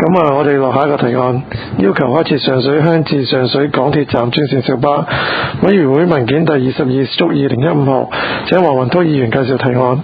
咁啊，我哋落下一個提案，要求開設上水鄉至上水港鐵站專線小巴。委員會文件第22/2015號，請黃雲濤議員介紹提案。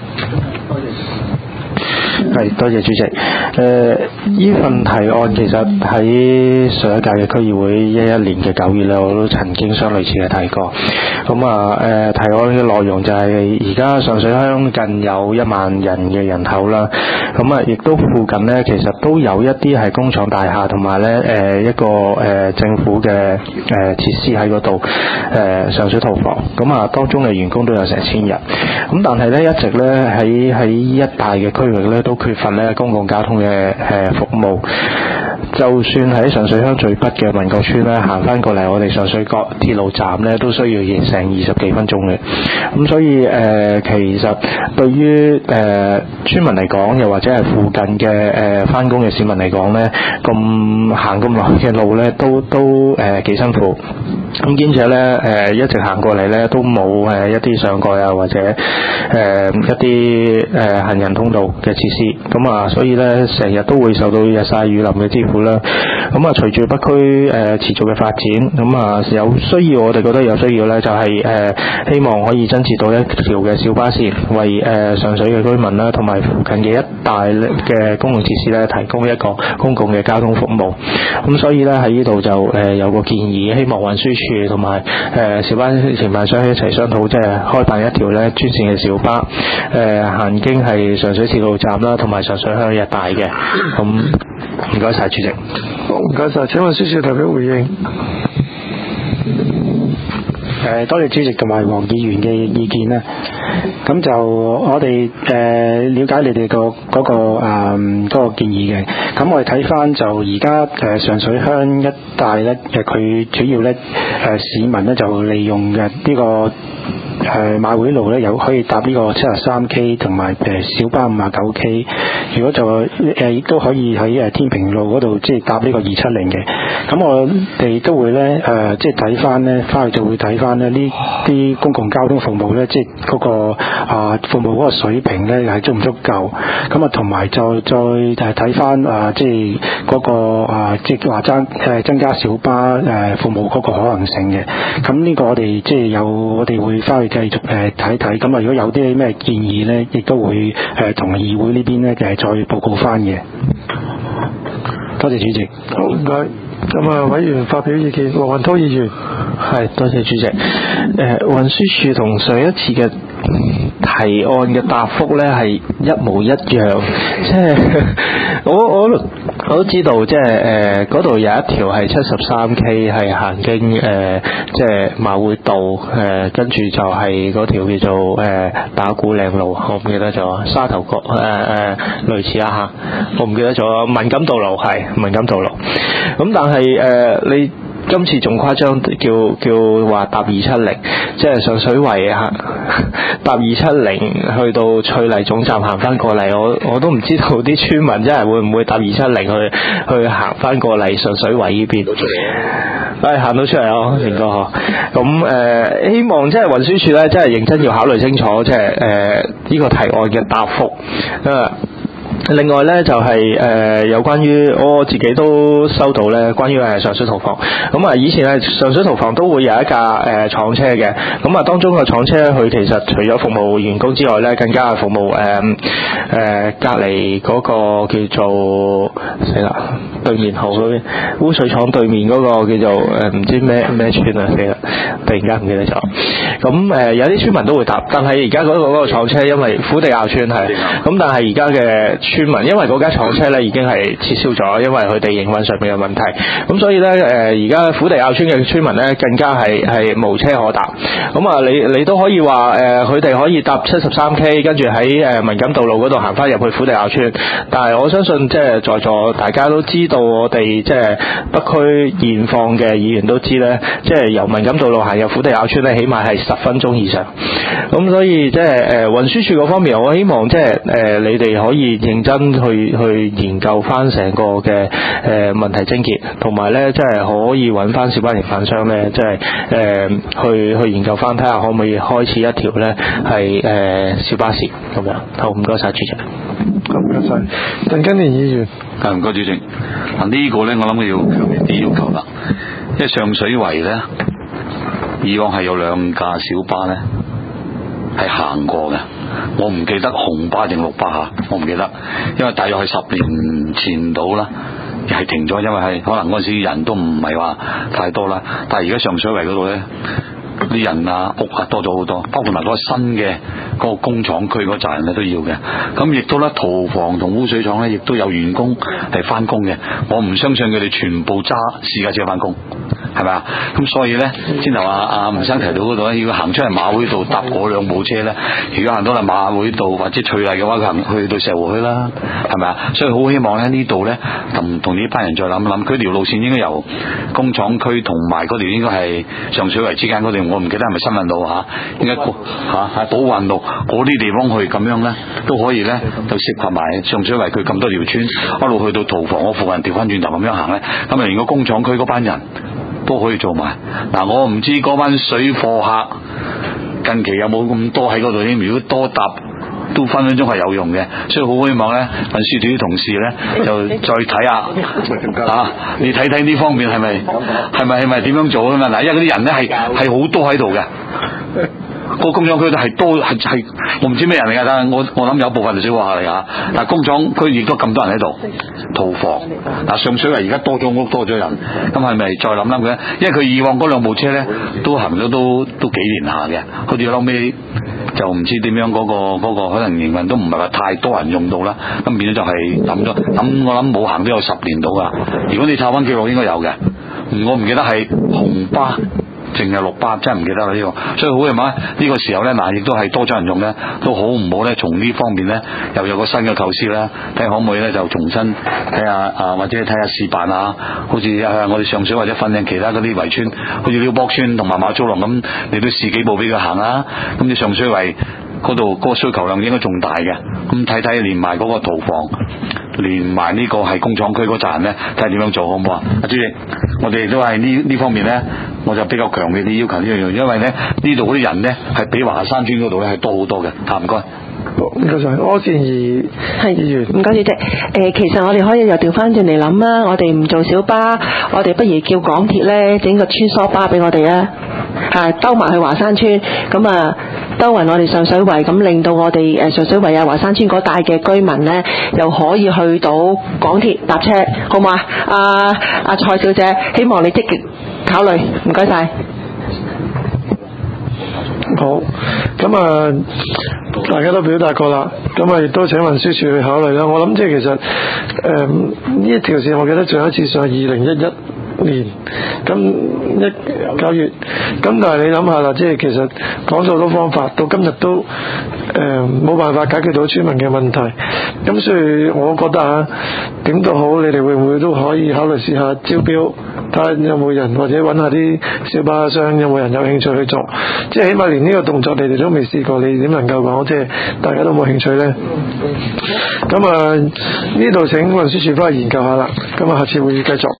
係，多謝主席。呢份提案其實喺上一屆嘅區議會11年嘅9月咧，我都曾經相類似嘅提過。咁啊，提案嘅內容就係而家上水鄉近有1萬人嘅人口啦。咁啊，亦都附近呢，其實都有一啲係工廠大廈同埋咧一個政府嘅設施喺嗰度上水屠房。咁啊，當中嘅員工都有成1000人。咁但係咧一直咧喺一帶嘅區域咧都缺乏咧公共交通嘅服務。就算喺上水鄉最北嘅民國村咧，行翻過嚟我哋上水角鐵路站咧，都需要行成20幾分鐘嘅。咁所以其實對於村民嚟講，又或者係附近嘅翻工嘅市民嚟講咧，行咁耐嘅路咧，都幾辛苦。咁兼且咧一直行過嚟咧，都冇一啲上蓋啊，或者一啲行人通道嘅設施。咁啊，所以咧成日都會受到日曬雨淋嘅之苦啦。咁啊，隨住北區持續嘅發展，咁啊有需要，我哋覺得有需要咧，就係希望可以增設到一條嘅小巴線，為上水嘅居民啦，同埋附近嘅一帶嘅公共設施咧，提供一個公共嘅交通服務。咁所以咧喺呢度就有個建議，希望運輸署同埋小巴承辦商一齊商討，即係開辦一條咧專線嘅小巴，行經係上水鐵路站啦，同埋上水鄉一帶嘅。咁唔該晒主席。 好，唔該晒，請運輸署代表回應。 多謝主席同埋黃議員嘅意見啦。咁就我哋了解你哋嗰個建議嘅。咁我哋睇翻就而家上水鄉一帶咧，佢主要咧市民咧就利用嘅呢個馬會路咧，有可以搭呢個73K 同埋小巴59K。如果就亦都可以喺天平路嗰度即係搭呢個270嘅。咁我哋都會咧即係睇翻咧，翻去就會睇翻咧呢啲公共交通服務咧，即係嗰個服務嗰個水平咧係足唔足夠。咁啊同埋再睇翻即係嗰個即係話增加小巴服務嗰個可能性嘅。咁呢個我哋即係我哋會翻去繼續睇睇。咁啊如果有啲咩建議咧，亦都會同議會呢邊咧再報告翻嘅。多謝主席。 好，唔該。咁啊，委員發表意見，黃雲濤議員。 係，多謝主席。運輸署同上一次嘅提案嘅答覆咧係一模一樣，即係我都知道，即係嗰度有一條係73K 係行經即係馬會道，跟住就係嗰條叫做打鼓嶺路，我唔記得咗，沙頭角類似嚇，我唔記得咗，文錦渡路係文錦渡路。咁但係你今次仲誇張，叫話搭270，即係上水圍搭270去到翠麗總站行翻過嚟，我都唔知道啲村民真係會唔會搭270去行翻過嚟上水圍呢邊。行到出嚟哦，成哥嗬。咁希望即係運輸署咧，真係認真要考慮清楚，即係呢個提案嘅答覆。另外咧就係有關於我自己都收到咧，關於上水屠房。咁啊，以前上水屠房都會有一架廠車嘅。咁啊，當中個廠車佢其實除咗服務員工之外咧，更加係服務隔離嗰個叫做死啦，對面號嗰邊污水廠對面嗰個叫做唔知咩村啊，死啦，突然間唔記得咗。咁有啲村民都會搭，但係而家嗰個廠車因為虎地坳村係，咁但係而家嘅村民因為嗰間廠車咧已經係撤銷咗，因為佢哋營運上面嘅問題，咁所以咧而家虎地坳村嘅村民咧更加係無車可搭。咁啊你都可以話佢哋可以搭73K， 跟住喺文錦渡路嗰度行翻入去虎地坳村，但係我相信即係在座大家都知道，我哋即係北區現況嘅議員都知咧，即係由文錦渡路行入虎地坳村咧，起碼係10分鐘以上。咁所以即係運輸署嗰方面，我希望即係你哋可以認真去研究翻成個嘅問題症結，同埋咧即係可以揾翻小巴營辦商咧，即係去研究翻，睇下可唔可以開始一條咧係小巴線咁樣。好，唔該晒主席。 好，唔該晒。鄧根年議員。 唔該主席。呢個咧，我諗要強烈啲要求啦。因為上水圍咧，以往係有2架小巴咧係行過嘅，我唔記得紅巴定綠巴吓，我唔記得，因為大約係10年前到啦，係停咗，因為係可能嗰陣時人都唔係話太多啦。但係而家上水圍嗰度咧，啲人啊屋啊多咗好多，包括埋嗰個新嘅嗰個工廠區嗰扎人咧都要嘅。咁亦都咧，屠房同污水廠咧亦都有員工係翻工嘅。我唔相信佢哋全部揸私家車翻工，係咪啊？咁所以咧，先頭阿吳生提到嗰度咧，要行出嚟馬會度搭嗰2部車咧，如果行到嚟馬會度或者翠麗嘅話，佢行去到石湖墟啦，係咪啊？所以好希望咧呢度咧同呢班人再諗一諗，佢條路線應該由工廠區同埋嗰條應該係上水圍之間嗰條，我唔記得係咪新運路嚇，應該喺寶運路嗰啲地方去咁樣咧，都可以咧就涉及埋上水圍佢咁多條村，一路去到屠房嗰附近調翻轉頭咁樣行咧，咁啊連個工廠區嗰班人都可以做埋。嗱，我唔知嗰班水貨客近期有冇咁多喺嗰度添，如果多搭都分分鐘係有用嘅，所以好希望咧運輸隊啲同事咧就再睇下你睇睇呢方面係咪點樣做啊嘛？嗱，因為嗰啲人咧係好多喺度嘅。個工廠區都係多係我唔知咩人嚟㗎，但係我諗有部分係水貨客嚟㗎，但係工廠區亦都咁多人喺度屠房。嗱，上水圍而家多咗屋多咗人，咁係咪再諗諗佢咧？因為佢以往嗰2部車咧都行咗都幾年下嘅，好似後尾就唔知點樣嗰個可能營運都唔係話太多人用到啦，咁變咗就係抌咗。咁我諗冇行都有10年到㗎。如果你抄翻記錄應該有嘅，我唔記得係紅巴淨係綠巴，真係唔記得啦呢個。所以好嘅嘛，呢個時候咧，嗱亦都係多咗人用咧，都好唔好咧？從呢方面咧，又有個新嘅構思啦，睇下可唔可以咧就重新睇下或者睇下試辦啊，好似我哋上水或者粉嶺其他嗰啲圍村，好似寮卜村同埋馬祖龍咁，你都試幾部俾佢行啊。咁你上水圍嗰度嗰個需求量應該仲大嘅，咁睇睇連埋嗰個屠房，連埋呢個係工廠區嗰扎人咧，睇下點樣做好唔好啊？阿主席，我哋都係呢方面咧，我就比較強烈啲要求呢樣嘢，因為咧呢度嗰啲人咧係比華山村嗰度咧係多好多嘅。唔該。 唔該晒，柯善儀議員。 唔該主席。其實我哋可以又調翻轉嚟諗啦，我哋唔做小巴，我哋不如叫港鐵咧整個穿梭巴俾我哋啊，兜埋去華山村，咁啊兜勻我哋上水圍，咁令到我哋上水圍華山村嗰帶嘅居民咧，又可以去到港鐵搭車，好嘛？阿蔡小姐，希望你積極考慮，唔該晒。 好，咁大家都表達過啦，咁亦都請運輸署去考慮啦。我諗即係其實呢一條線，我記得最後一次上2011年咁9月，咁但係你諗下啦，即係其實講咗好多方法，到今日都冇辦法解決到村民嘅問題。咁所以我覺得點都好，你哋會唔會都可以考慮試下招標，睇下有冇人或者揾下啲小巴商有冇人有興趣去做，即係起碼連呢個動作你哋都未試過，你點能夠講即係大家都冇興趣呢？咁呢度請運輸署翻去研究下啦。咁下次會議繼續。